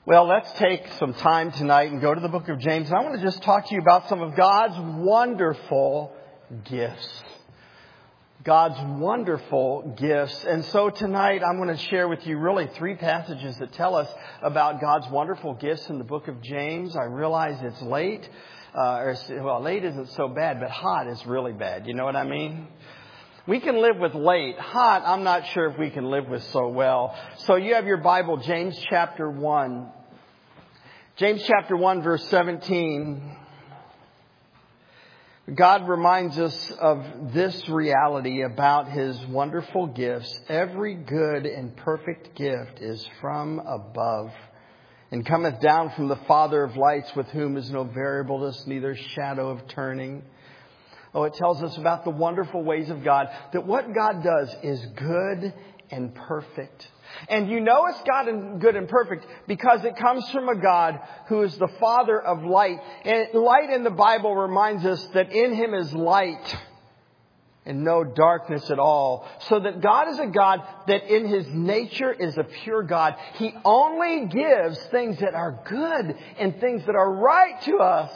Well, let's take some time tonight and go to the book of James. And I want to just talk to you about some of God's wonderful gifts. God's wonderful gifts. And so tonight I'm going to share with you really three passages that tell us about God's wonderful gifts in the book of James. I realize it's late. Late isn't so bad, but hot is really bad. You know what I mean? We can live with late. Hot, I'm not sure if we can live with so well. So you have your Bible, James chapter 1. James chapter 1, verse 17. God reminds us of this reality about His wonderful gifts. Every good and perfect gift is from above, and cometh down from the Father of lights, with whom is no variableness, neither shadow of turning. Oh, it tells us about the wonderful ways of God, that what God does is good and perfect. And you know it's good and perfect because it comes from a God who is the Father of light. And light in the Bible reminds us that in Him is light and no darkness at all. So that God is a God that in His nature is a pure God. He only gives things that are good and things that are right to us.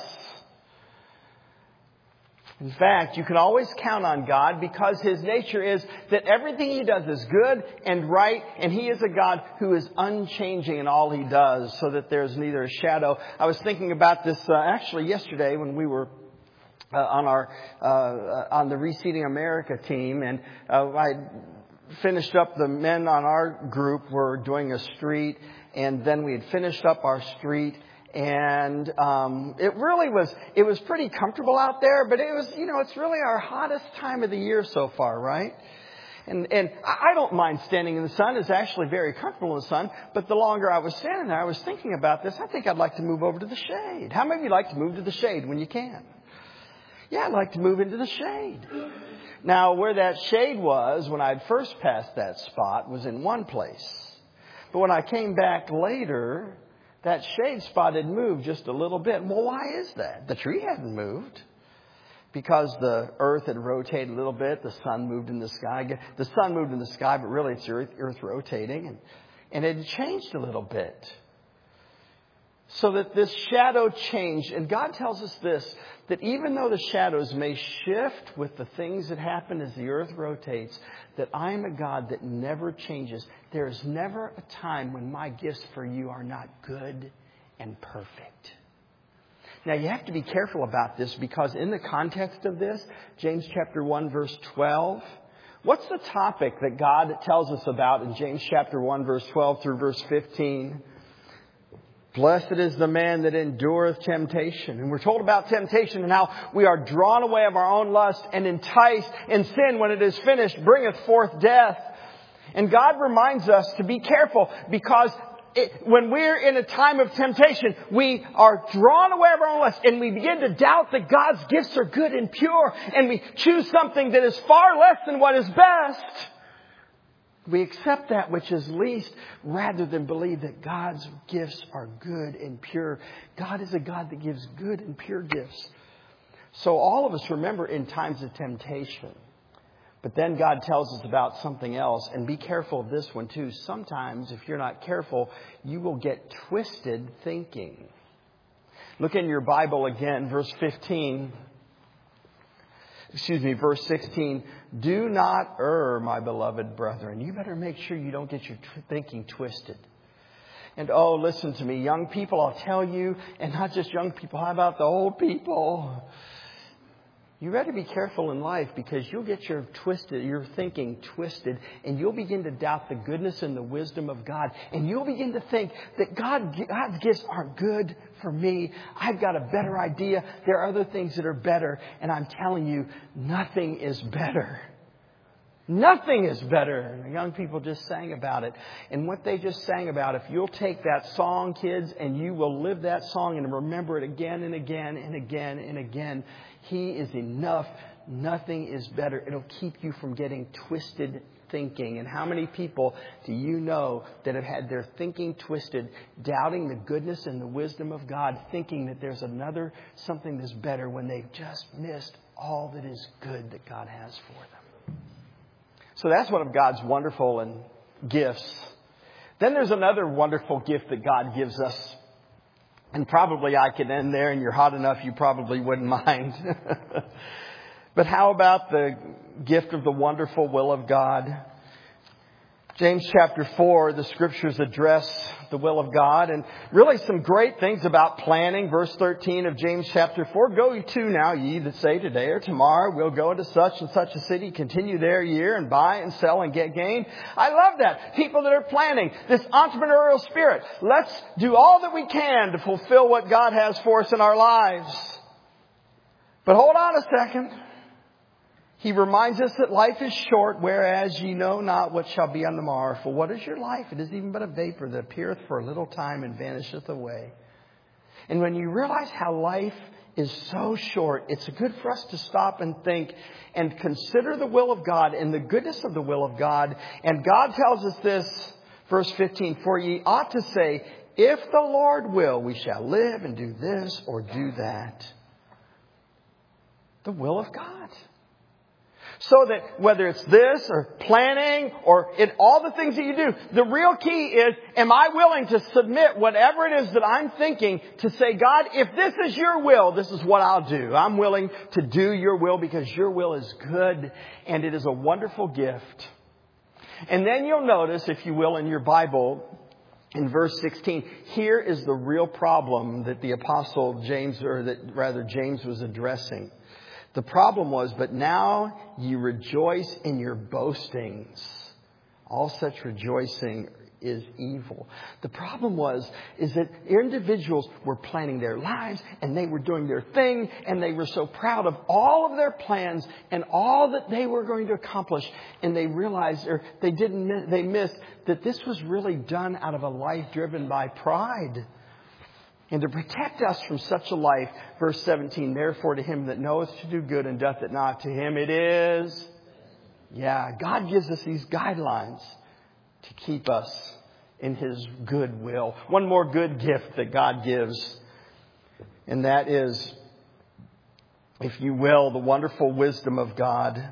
In fact, you can always count on God because His nature is that everything He does is good and right. And He is a God who is unchanging in all He does, so that there's neither a shadow. I was thinking about this actually yesterday when we were on the Reseeding America team. And I finished up, the men on our group were doing a street. And then we had finished up our street. And it was pretty comfortable out there, but it was, it's really our hottest time of the year so far, right? And I don't mind standing in the sun. It's actually very comfortable in the sun. But the longer I was standing there, I was thinking about this. I think I'd like to move over to the shade. How many of you like to move to the shade when you can? Yeah, I'd like to move into the shade. Now, where that shade was when I'd first passed that spot was in one place. But when I came back later, that shade spot had moved just a little bit. Well, why is that? The tree hadn't moved. Because the earth had rotated a little bit. The sun moved in the sky. The sun moved in the sky, but really it's the earth rotating. And it had changed a little bit. So that this shadow changed. And God tells us this, that even though the shadows may shift with the things that happen as the earth rotates, that I am a God that never changes. There is never a time when my gifts for you are not good and perfect. Now, you have to be careful about this because in the context of this, James chapter 1, verse 12, what's the topic that God tells us about in James chapter 1, verse 12 through verse 15? Blessed is the man that endureth temptation. And we're told about temptation and how we are drawn away of our own lust and enticed, and sin, when it is finished, bringeth forth death. And God reminds us to be careful because when we're in a time of temptation, we are drawn away of our own lust and we begin to doubt that God's gifts are good and pure, and we choose something that is far less than what is best. We accept that which is least rather than believe that God's gifts are good and pure. God is a God that gives good and pure gifts. So all of us remember in times of temptation. But then God tells us about something else. And be careful of this one too. Sometimes if you're not careful, you will get twisted thinking. Look in your Bible again, verse 16. Do not err, my beloved brethren. You better make sure you don't get your thinking twisted. And listen to me, young people, I'll tell you, and not just young people, how about the old people? You better be careful in life because you'll get your thinking twisted, and you'll begin to doubt the goodness and the wisdom of God. And you'll begin to think that God's gifts aren't good for me. I've got a better idea. There are other things that are better. And I'm telling you, nothing is better. Nothing is better. And the young people just sang about it. And what they just sang about, if you'll take that song, kids, and you will live that song and remember it again and again and again and again, He is enough. Nothing is better. It'll keep you from getting twisted thinking. And how many people do you know that have had their thinking twisted, doubting the goodness and the wisdom of God, thinking that there's something that's better when they've just missed all that is good that God has for them? So that's one of God's wonderful gifts Then there's another wonderful gift that God gives us. And probably I could end there, and you're hot enough you probably wouldn't mind. But how about the gift of the wonderful will of God? James chapter 4, the scriptures address the will of God and really some great things about planning. Verse 13 of James chapter 4, go to now, ye that say today or tomorrow, we'll go into such and such a city, continue there a year and buy and sell and get gain. I love that. People that are planning, this entrepreneurial spirit. Let's do all that we can to fulfill what God has for us in our lives. But hold on a second. He reminds us that life is short, whereas ye know not what shall be on the morrow. For what is your life? It is even but a vapor that appeareth for a little time and vanisheth away. And when you realize how life is so short, it's good for us to stop and think and consider the will of God and the goodness of the will of God. And God tells us this, verse 15, for ye ought to say, if the Lord will, we shall live and do this or do that. The will of God. So that whether it's this or planning or in all the things that you do, the real key is, am I willing to submit whatever it is that I'm thinking to say, God, if this is your will, this is what I'll do. I'm willing to do your will because your will is good and it is a wonderful gift. And then you'll notice, if you will, in your Bible, in verse 16, here is the real problem that the apostle James, James was addressing. The problem was, but now ye rejoice in your boastings. All such rejoicing is evil. The problem is that individuals were planning their lives and they were doing their thing and they were so proud of all of their plans and all that they were going to accomplish. And they realized, or they missed that this was really done out of a life driven by pride. And to protect us from such a life, verse 17, therefore to him that knoweth to do good and doth it not, to him it is. Yeah, God gives us these guidelines to keep us in his good will. One more good gift that God gives, and that is, if you will, the wonderful wisdom of God.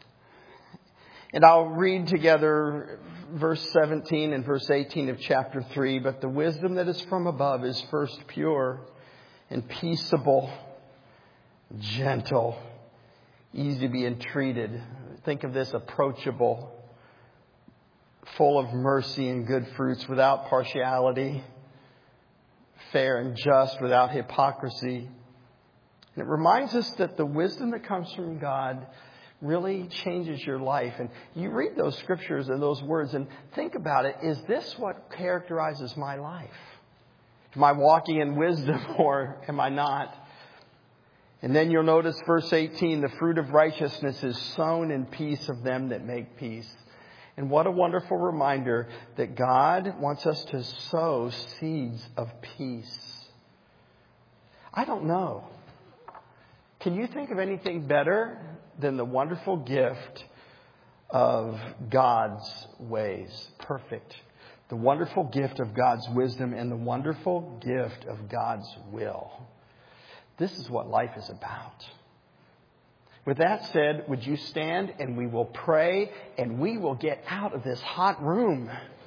And I'll read together verse 17 and verse 18 of chapter 3. But the wisdom that is from above is first pure and peaceable, gentle, easy to be entreated. Think of this, approachable, full of mercy and good fruits, without partiality, fair and just, without hypocrisy. And it reminds us that the wisdom that comes from God really changes your life. And you read those scriptures and those words and think about it. Is this what characterizes my life? Am I walking in wisdom or am I not? And then you'll notice verse 18, the fruit of righteousness is sown in peace of them that make peace. And what a wonderful reminder that God wants us to sow seeds of peace. I don't know. Can you think of anything better than the wonderful gift of God's ways? Perfect. The wonderful gift of God's wisdom and the wonderful gift of God's will. This is what life is about. With that said, would you stand and we will pray and we will get out of this hot room.